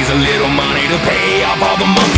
needs a little money to pay off all the monkey